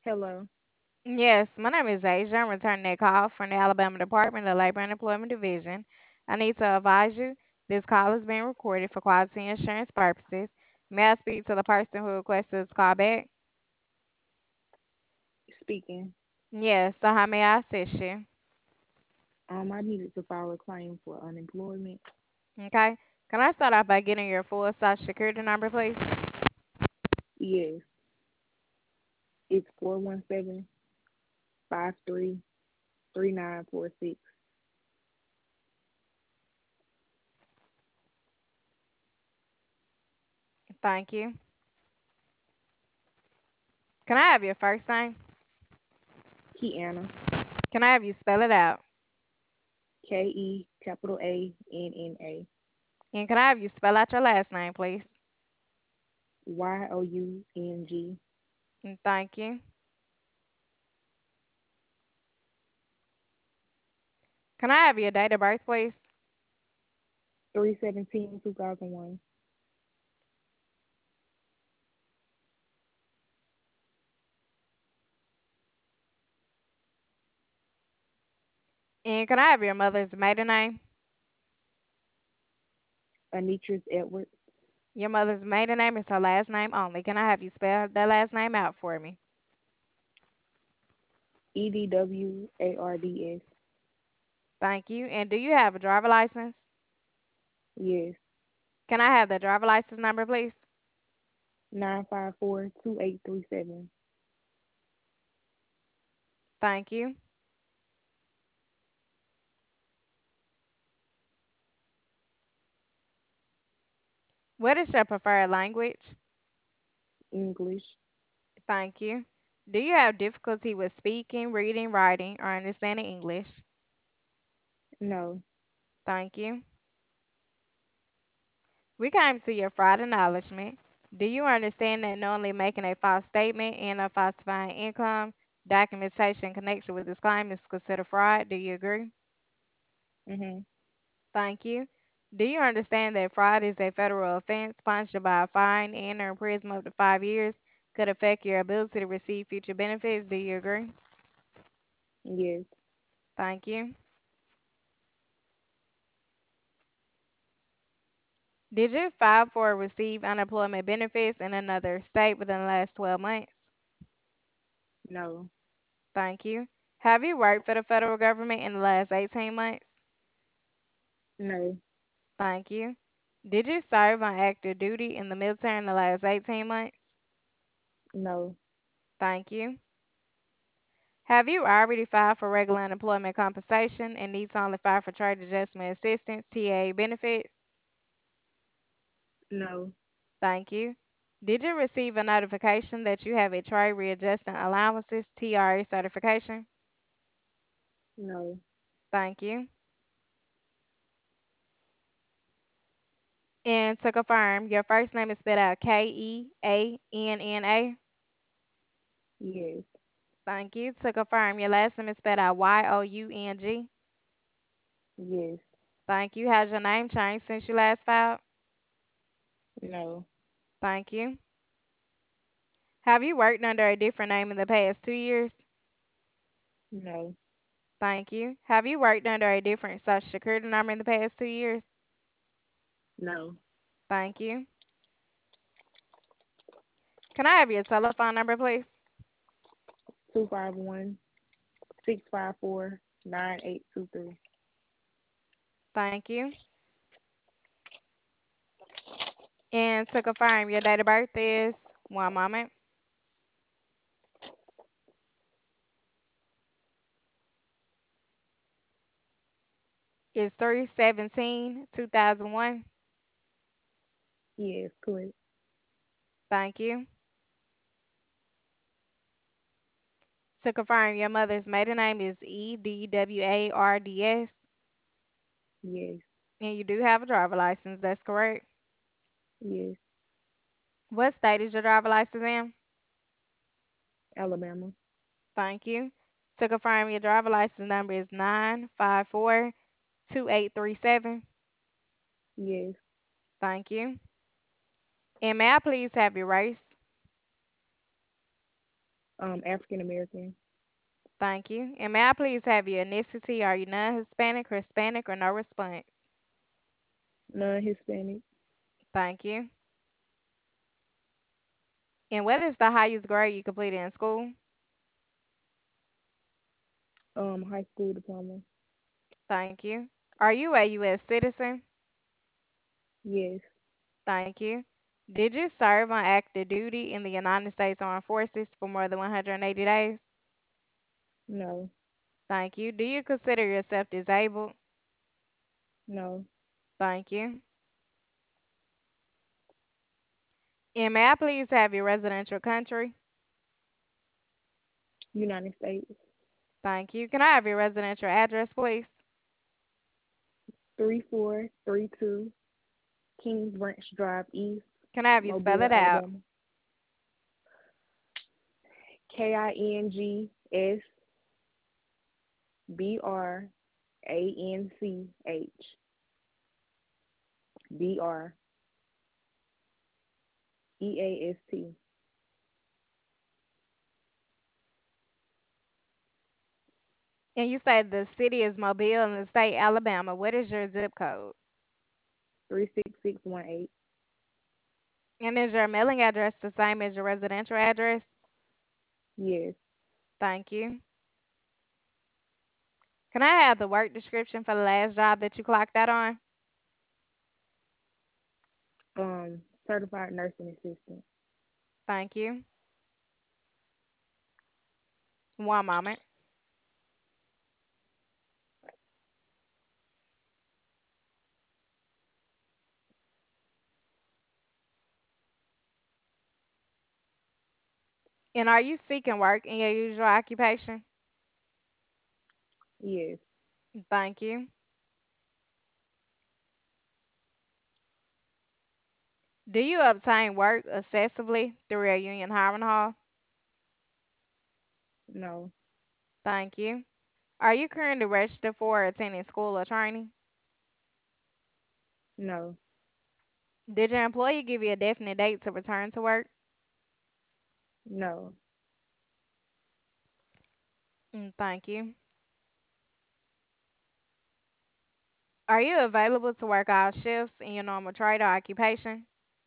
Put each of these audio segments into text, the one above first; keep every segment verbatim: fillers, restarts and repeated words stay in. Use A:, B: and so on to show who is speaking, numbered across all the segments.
A: Hello.
B: Yes, my name is Asia. I'm returning a call from the Alabama Department of Labor and Employment Division. I need to advise you this call is being recorded for quality insurance purposes. May I speak to the person who requested this call back?
A: Speaking.
B: Yes, so how may I assist you?
A: Um, I needed to file a claim for unemployment.
B: Okay. Can I start off by getting your full social security number, please?
A: Yes, it's four one seven five three three nine four six.
B: Thank you. Can I have your first name?
A: Kiana.
B: Can I have you spell it out?
A: K E capital A N N A.
B: And can I have you spell out your last name, please?
A: Y O U N G.
B: And thank you. Can I have your date of birth, please?
A: three seventeen two thousand one.
B: And can I have your mother's maiden name?
A: Anitris Edwards.
B: Your mother's maiden name is her last name only. Can I have you spell that last name out for me?
A: E D W A R D S.
B: Thank you. And do you have a driver license?
A: Yes.
B: Can I have the driver license number, please?
A: Nine five four two eight three seven.
B: Thank you. What is your preferred language?
A: English.
B: Thank you. Do you have difficulty with speaking, reading, writing, or understanding English?
A: No.
B: Thank you. We came to your fraud acknowledgement. Do you understand that knowingly making a false statement and or falsifying income documentation in connection with this claim is considered fraud? Do you agree?
A: Mhm.
B: Thank you. Do you understand that fraud is a federal offense punishable by a fine and or imprisonment up to five years could affect your ability to receive future benefits? Do you agree?
A: Yes.
B: Thank you. Did you file for or receive unemployment benefits in another state within the last twelve months?
A: No.
B: Thank you. Have you worked for the federal government in the last eighteen months?
A: No.
B: Thank you. Did you serve on active duty in the military in the last eighteen months?
A: No.
B: Thank you. Have you already filed for regular unemployment compensation and need to only file for trade adjustment assistance, T A benefits?
A: No.
B: Thank you. Did you receive a notification that you have a trade readjustment allowances, T R A certification?
A: No.
B: Thank you. And to confirm, your first name is spelled out K E A N N A.
A: Yes.
B: Thank you. To confirm, your last name is spelled out Y O U N G.
A: Yes.
B: Thank you. Has your name changed since you last filed?
A: No.
B: Thank you. Have you worked under a different name in the past two years?
A: No.
B: Thank you. Have you worked under a different social security number in the past two years?
A: No.
B: Thank you. Can I have your telephone number, please?
A: Two five one six five four nine eight two three.
B: Thank you. And to confirm, your date of birth is one moment. It's three seventeen two thousand one.
A: Yes, correct.
B: Thank you. To confirm, your mother's maiden name is E D W A R D S,
A: Yes.
B: and you do have a driver license. That's correct.
A: Yes.
B: What state is your driver license in?
A: Alabama.
B: Thank you. To confirm, your driver license number is nine five four two eight three seven.
A: Yes.
B: Thank you. And may I please have your race?
A: Um, African American.
B: Thank you. And may I please have your ethnicity? Are you non-Hispanic, Hispanic, or no response?
A: Non-Hispanic.
B: Thank you. And what is the highest grade you completed in school?
A: Um, high school diploma.
B: Thank you. Are you a U S citizen?
A: Yes.
B: Thank you. Did you serve on active duty in the United States Armed Forces for more than one hundred eighty days?
A: No.
B: Thank you. Do you consider yourself disabled?
A: No.
B: Thank you. And may I please have your residential country?
A: United States.
B: Thank you. Can I have your residential address, please?
A: Three four three two Kings Branch Drive East,
B: Can I have you spell
A: Mobile,
B: it out?
A: Alabama. K I N G S B R A N C H B R E A S T.
B: And you said the city is Mobile and the state Alabama. What is your zip code?
A: Three six six one eight.
B: And is your mailing address the same as your residential address?
A: Yes.
B: Thank you. Can I have the work description for the last job that you clocked out on?
A: Um, certified nursing assistant.
B: Thank you. One moment. And are you seeking work in your usual occupation?
A: Yes.
B: Thank you. Do you obtain work accessibly through a union hiring hall?
A: No.
B: Thank you. Are you currently registered for or attending school or training?
A: No.
B: Did your employer give you a definite date to return to work?
A: No.
B: Mm, thank you. Are you available to work all shifts in your normal trade or occupation?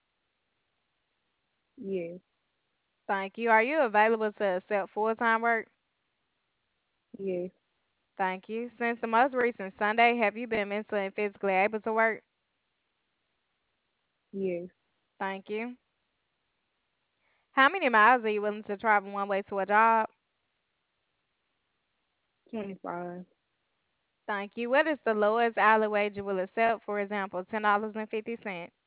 A: Yes.
B: Thank you. Are you available to accept full-time work?
A: Yes.
B: Thank you. Since the most recent Sunday, have you been mentally and physically able to work?
A: Yes.
B: Thank you. How many miles are you willing to travel one way to a job?
A: twenty-five.
B: Thank you. What is the lowest hourly wage you will accept? For example, ten dollars and fifty cents.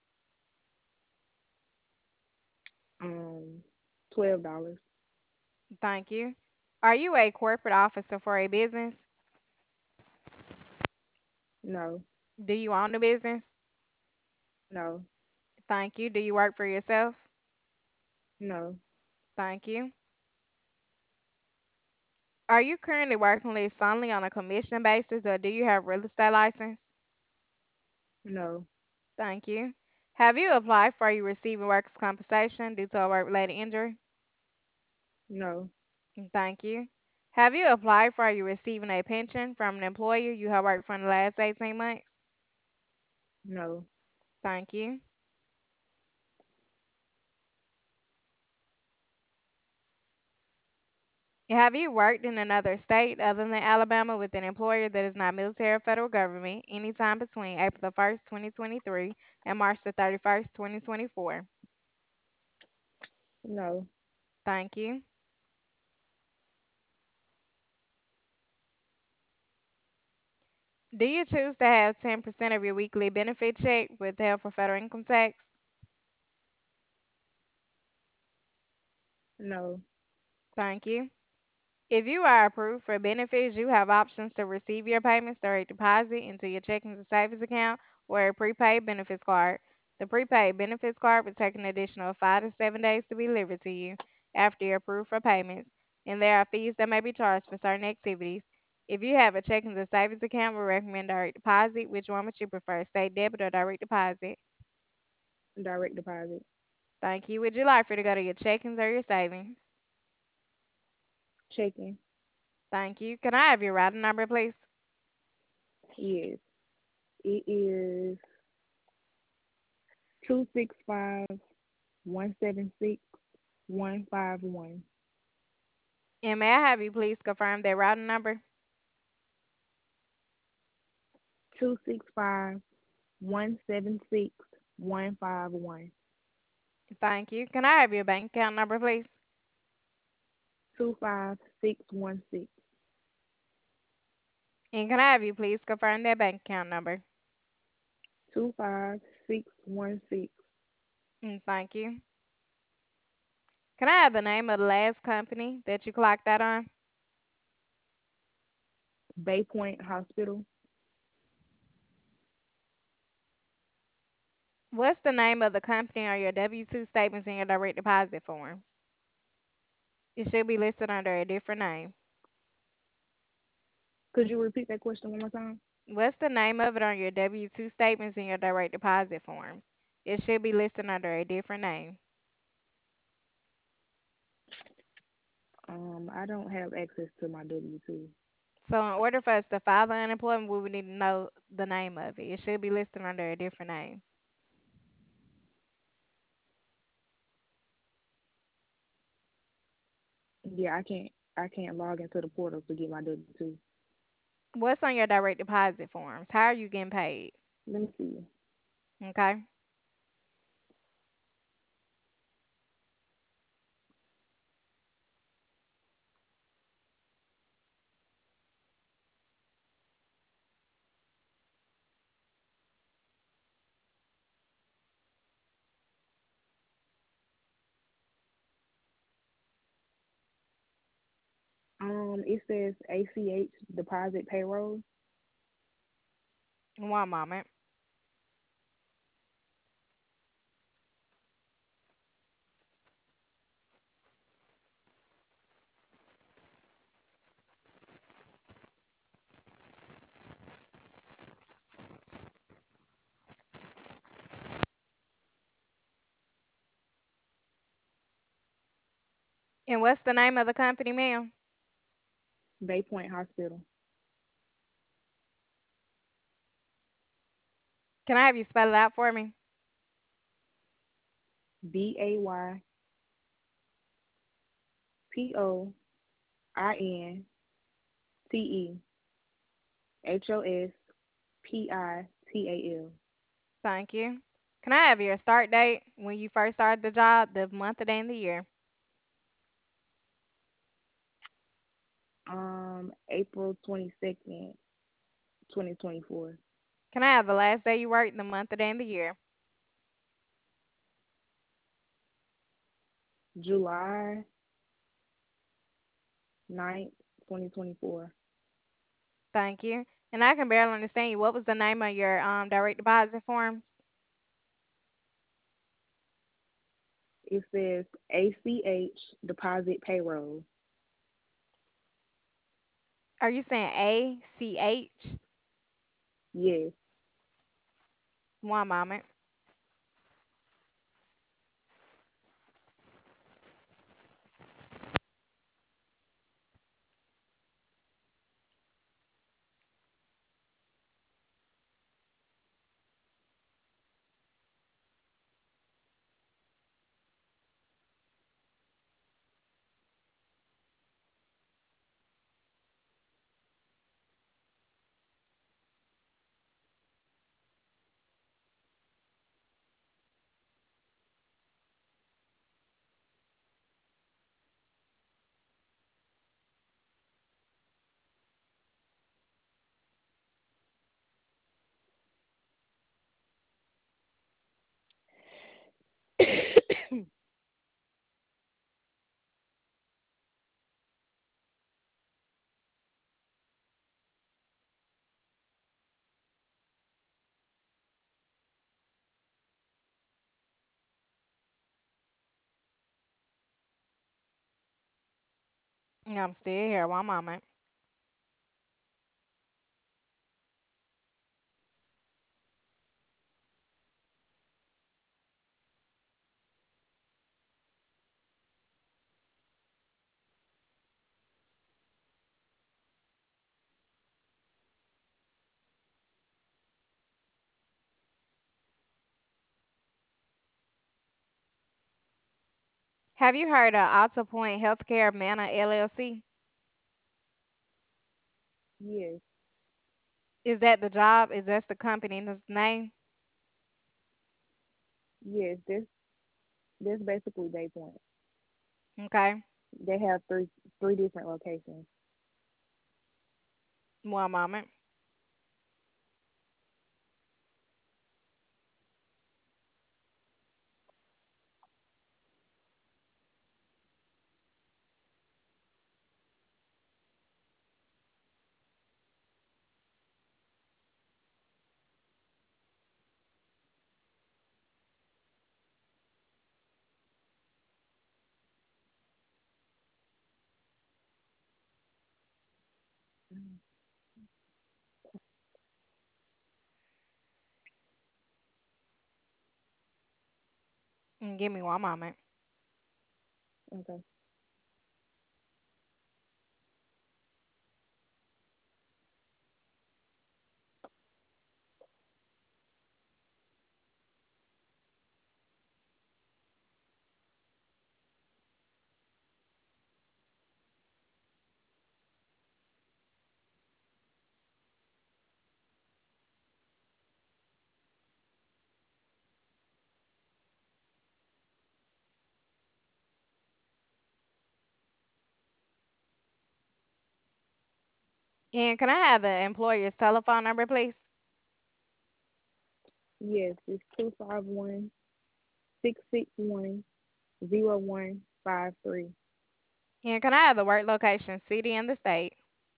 A: Um, twelve dollars.
B: Thank you. Are you a corporate officer for a business?
A: No.
B: Do you own a business?
A: No.
B: Thank you. Do you work for yourself?
A: No.
B: Thank you. Are you currently working solely on a commission basis or do you have real estate license?
A: No.
B: Thank you. Have you applied for you receiving workers' compensation due to a work-related injury?
A: No.
B: Thank you. Have you applied for you receiving a pension from an employer you have worked for in the last eighteen months?
A: No.
B: Thank you. Have you worked in another state other than Alabama with an employer that is not military or federal government anytime between April the first, twenty twenty-three and March the thirty-first, twenty twenty-four?
A: No.
B: Thank you. Do you choose to have ten percent of your weekly benefit check withheld for federal income tax?
A: No.
B: Thank you. If you are approved for benefits, you have options to receive your payments direct deposit into your checking and savings account or a prepaid benefits card. The prepaid benefits card will take an additional five to seven days to be delivered to you after you're approved for payments, and there are fees that may be charged for certain activities. If you have a checking and savings account, we recommend direct deposit. Which one would you prefer, state debit or direct deposit?
A: Direct deposit.
B: Thank you. Would you like for it to go to your checkings or your savings?
A: checking.
B: Thank you. Can I have your routing number, please?
A: Yes. It is two six five one seven six one five one.
B: And may I have you please confirm that routing number?
A: Two six five one seven six one five one.
B: Thank you. Can I have your bank account number, please?
A: Two five six one six.
B: And can I have you please confirm that bank account number?
A: Two five six one six.
B: Mm, thank you. Can I have the name of the last company that you clocked that on?
A: Bay Point Hospital.
B: What's the name of the company on your W two statements and your direct deposit forms? It should be listed under a different name.
A: Could you repeat that question one more time?
B: What's the name of it on your W two statements and your direct deposit forms? It should be listed under a different name.
A: Um, I don't have access to my W two.
B: So in order for us to file the unemployment, we would need to know the name of it. It should be listed under a different name.
A: Yeah, I can't I can't log into the portal to get my W two.
B: What's on your direct deposit forms? How are you getting paid?
A: Let me see.
B: Okay.
A: Um, it says A C H deposit payroll.
B: One moment. And what's the name of the company, ma'am?
A: Bay Point Hospital.
B: Can I have you spell it out for me?
A: B A Y P O I N T E H O S P I T A L.
B: Thank you. Can I have your start date when you first started the job, the month, the day, and the year?
A: Um, April twenty second, twenty twenty four.
B: Can I have the last day you worked, the month, the day, and the year?
A: July ninth, twenty twenty four.
B: Thank you. And I can barely understand you. What was the name of your um direct deposit forms?
A: It says A C H deposit payroll.
B: Are you saying A C H?
A: Yes.
B: One moment. I'm still here. One moment. Have you heard of Alta Point Healthcare Manor L L C?
A: Yes,
B: Is that the job? Is that the company's name?
A: yes. This this basically Day Point.
B: Okay.
A: They have three three different locations.
B: One moment.
A: Mhm.
B: Mm, Give me one moment.
A: Okay.
B: And can I have the employer's telephone number, please?
A: Yes, it's two five one six six one zero one five three.
B: And can I have the work location, city, and the state?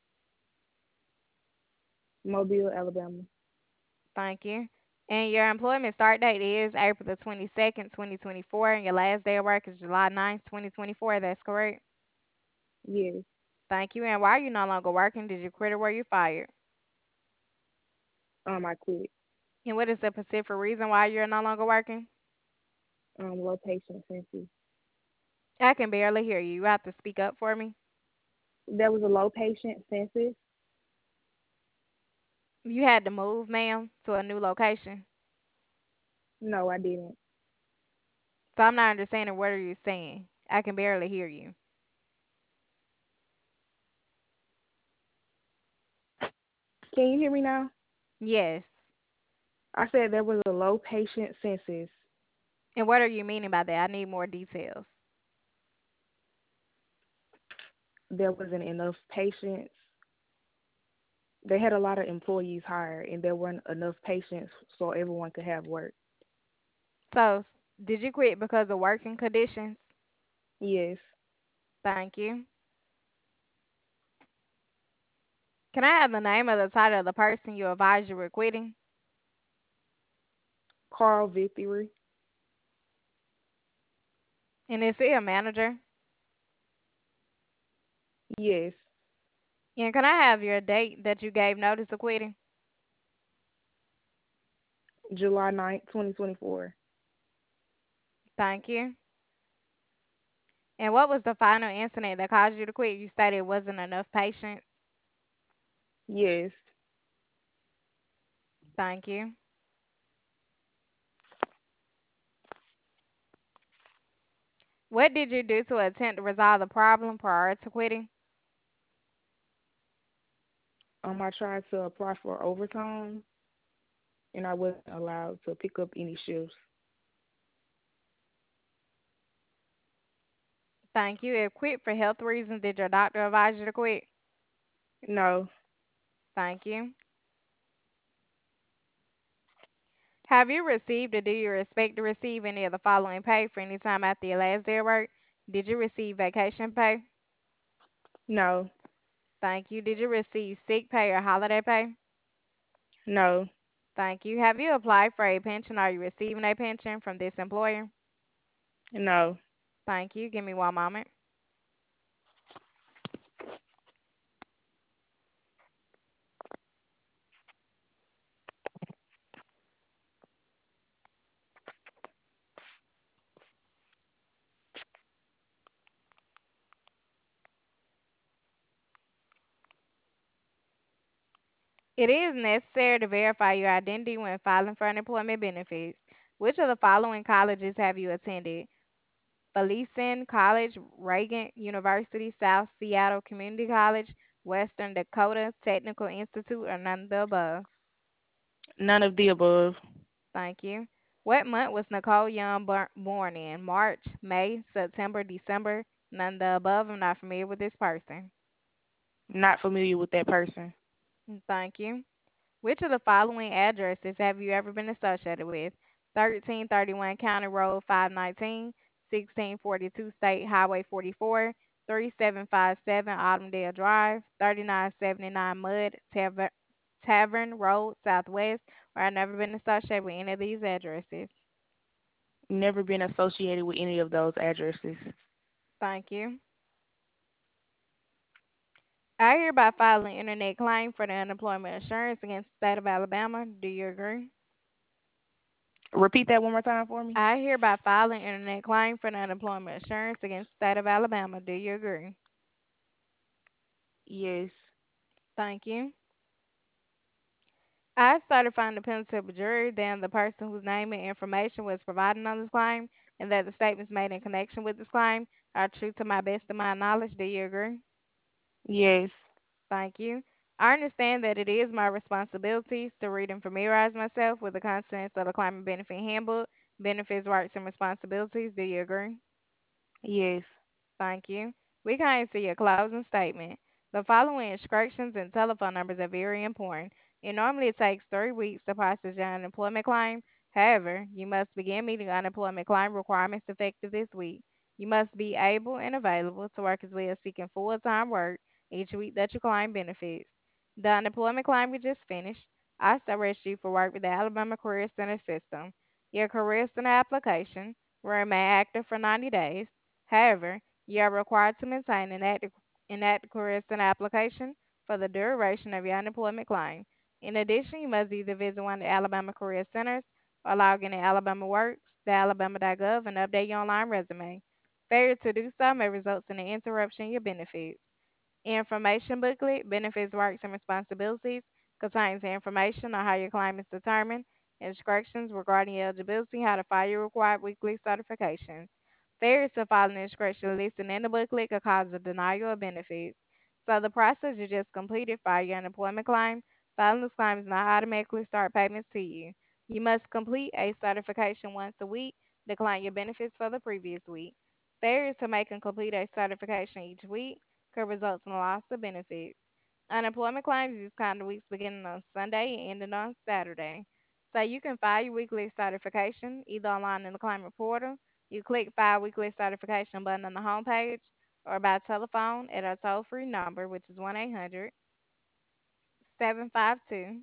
A: Mobile, Alabama.
B: Thank you. And your employment start date is April the twenty-second, twenty twenty-four, and your last day of work is July ninth, twenty twenty-four. That's correct.
A: Yes.
B: Thank you. And why are you no longer working? Did you quit or were you fired?
A: Um, I quit.
B: And what is the specific reason why you're no longer working?
A: Um, low patient census.
B: I can barely hear you. You have to speak up for me.
A: There was a low patient census.
B: You had to move, ma'am, to a new location.
A: No, I didn't.
B: So I'm not understanding what are you saying. I can barely hear you.
A: Can you hear me now?
B: Yes.
A: I said there was a low patient census.
B: And what are you meaning by that? I need more details.
A: There wasn't enough patients. They had a lot of employees hired, and there weren't enough patients so everyone could have work.
B: So, s- did you quit because of working conditions?
A: Yes.
B: Thank you. Can I have the name of the title of the person you advised you were quitting?
A: Carl Victory.
B: And is he a manager?
A: Yes.
B: And can I have your date that you gave notice of quitting?
A: July ninth, twenty twenty-four.
B: Thank you. And what was the final incident that caused you to quit? You stated it wasn't enough patients.
A: Yes.
B: Thank you. What did you do to attempt to resolve the problem prior to quitting?
A: Um, I tried to apply for overtime, and I wasn't allowed to pick up any shifts.
B: Thank you. If quit for health reasons, did your doctor advise you to quit?
A: No.
B: Thank you. Have you received or do you expect to receive any of the following pay for any time after your last day of work? Did you receive vacation pay?
A: No.
B: Thank you. Did you receive sick pay or holiday pay?
A: No.
B: Thank you. Have you applied for a pension? Are you receiving a pension from this employer?
A: No.
B: Thank you. Give me one moment. It is necessary to verify your identity when filing for unemployment benefits. Which of the following colleges have you attended? Felician College, Reagan University, South Seattle Community College, Western Dakota Technical Institute, or none of the above?
A: None of the above.
B: Thank you. What month was Nicole Young bor- born in? March, May, September, December? None of the above. I'm not familiar with this person.
A: Not familiar with that person.
B: Thank you. Which of the following addresses have you ever been associated with? thirteen thirty-one County Road five nineteen, sixteen forty-two State Highway forty-four, thirty-seven fifty-seven Autumndale Drive, thirty-nine seventy-nine Mud Taver- Tavern Road Southwest, or I've never been associated with any of these addresses.
A: Never been associated with any of those addresses.
B: Thank you. I hereby file an internet claim for the unemployment insurance against the state of Alabama. Do you agree?
A: Repeat that one more time for me.
B: I hereby file an internet claim for the unemployment insurance against the state of Alabama. Do you agree?
A: Yes.
B: Thank you. I certify independent of a jury that the person whose name and information was provided on this claim and that the statements made in connection with this claim are true to my best of my knowledge. Do you agree?
A: Yes.
B: Thank you. I understand that it is my responsibilities to read and familiarize myself with the contents of the Climate Benefit Handbook, benefits, rights, and responsibilities. Do you agree?
A: Yes.
B: Thank you. We can see your closing statement. The following instructions and telephone numbers are very important. It normally takes three weeks to process your unemployment claim. However, you must begin meeting unemployment claim requirements effective this week. You must be able and available to work as well as seeking full time work each week that you claim benefits. The unemployment claim we just finished also arrests you for work with the Alabama Career Center system. Your Career Center application will remain active for ninety days. However, you are required to maintain an active, an active career center application for the duration of your unemployment claim. In addition, you must either visit one of the Alabama Career Centers or log in to Alabama Works, the alabama dot gov, and update your online resume. Failure to do so may result in an interruption in your benefits. Information booklet, benefits, rights, and responsibilities contains information on how your claim is determined, instructions regarding your eligibility, how to file your required weekly certifications. Failure to file an instruction listed in the booklet could cause a denial of benefits. So the process you just completed for your unemployment claim, filing this claim does not automatically start payments to you. You must complete a certification once a week, decline your benefits for the previous week. Failure to make and complete a certification each week could result in a loss of benefits. Unemployment claims use calendar weeks beginning on Sunday and ending on Saturday. So you can file your weekly certification either online in the claimant portal. You click File Weekly Certification button on the homepage or by telephone at our toll free number, which is one eight hundred seven five two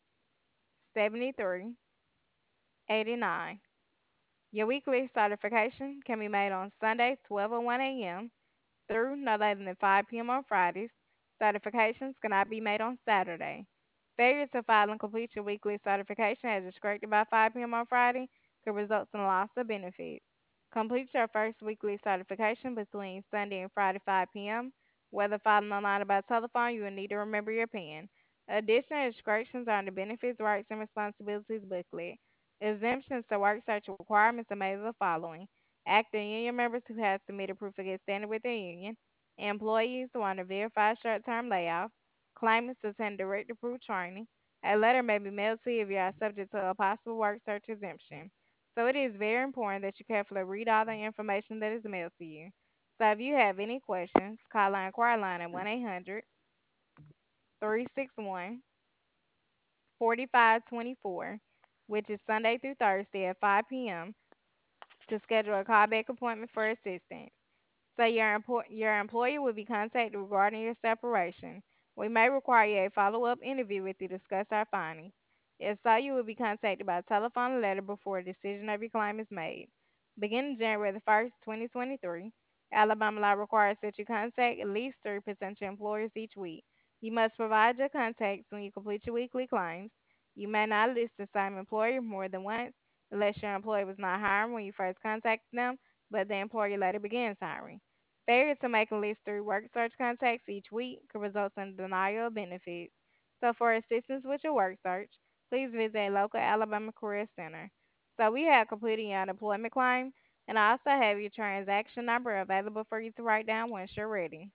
B: seven three eight nine. Your weekly certification can be made on Sundays, twelve oh one a m through no later than five p m on Fridays. Certifications cannot be made on Saturday. Failure to file and complete your weekly certification as instructed by five p m on Friday could result in loss of benefits. Complete your first weekly certification between Sunday and Friday five p m. Whether filing online or by telephone, you will need to remember your PIN. Additional instructions are in the Benefits, Rights, and Responsibilities booklet. Exemptions to work search requirements are made of the following: active union members who have submitted proof of good standing with their union, employees who are on a verified short-term layoff, claimants to attend direct approved training. A letter may be mailed to you if you are subject to a possible work search exemption. So it is very important that you carefully read all the information that is mailed to you. So if you have any questions, call our inquiry line at one eight hundred three six one four five two four, which is Sunday through Thursday at five p m to schedule a callback appointment for assistance. So your empo- your employer will be contacted regarding your separation. We may require a follow-up interview with you to discuss our findings. If so, you will be contacted by telephone or letter before a decision of your claim is made. Beginning January the first, twenty twenty-three, Alabama law requires that you contact at least three potential employers each week. You must provide your contacts when you complete your weekly claims. You may not list the same employer more than once unless your employer was not hiring when you first contacted them, but the employer later begins hiring. Failure to make at least three work search contacts each week could result in denial of benefits. So, for assistance with your work search, please visit a local Alabama Career Center. So, we have completed your unemployment claim. And I also have your transaction number available for you to write down once you're ready.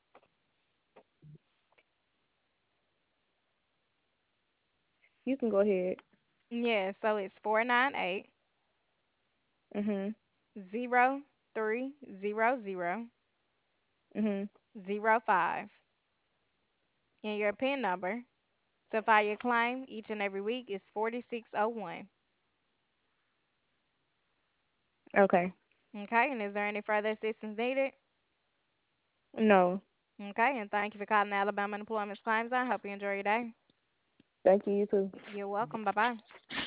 A: You can go ahead.
B: Yeah, so it's four nine eight
A: Mhm.
B: zero three zero zero
A: Mhm.
B: zero five. And your PIN number to file your claim each and every week is forty six oh one.
A: Okay.
B: Okay, and is there any further assistance needed?
A: No.
B: Okay, and thank you for calling the Alabama Unemployment Claims. I hope you enjoy your day.
A: Thank you. You too.
B: You're welcome. Bye bye.